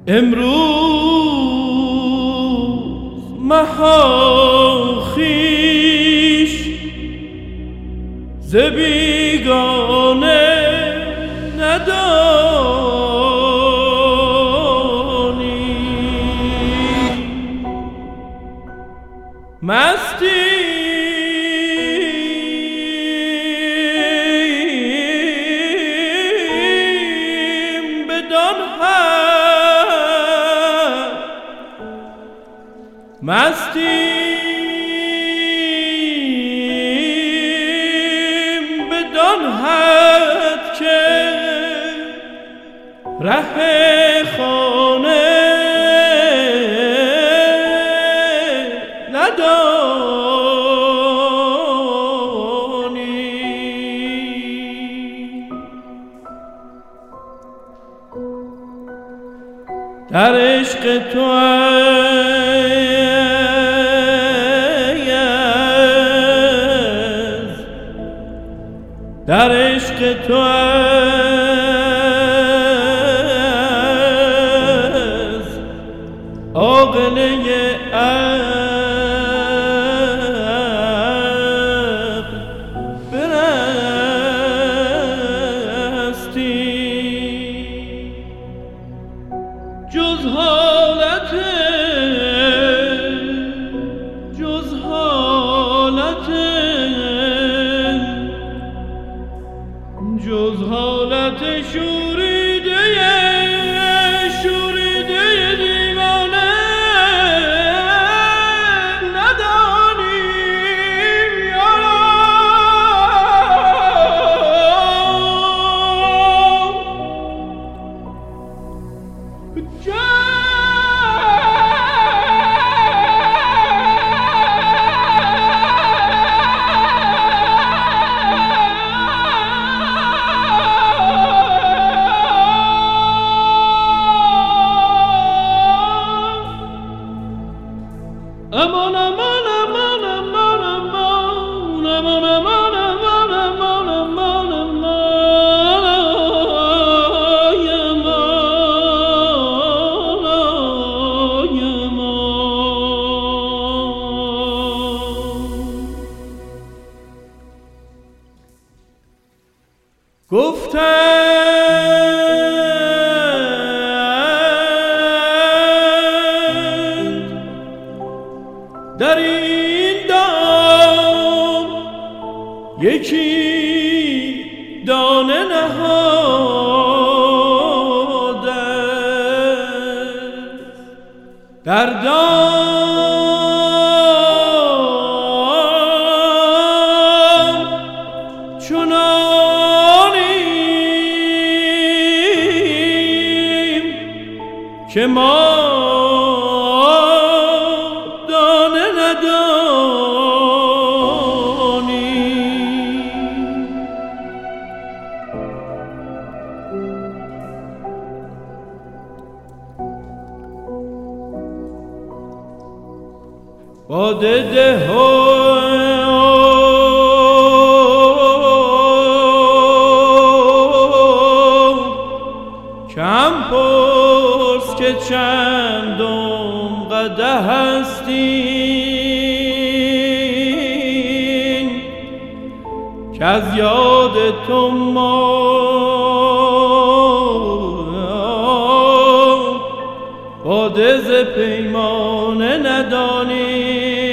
امروز مها خویش ز بیگانه ندانی، مستیم بدان حد، مستیم بدان حد که ره خانه ندانی. در عشق تو در عشق تو از عاقله عقل برستی، جز حالت شوریده دیوانه ندانی. امان امان امان امان امان امان امان امان امان امان امان در این دام یکی دانه نهاده، در دام چنانیم که ما باده ده کم پرس که چندم قدح هستین، که از یاد تو ما باده ز پیمانه ندانیم.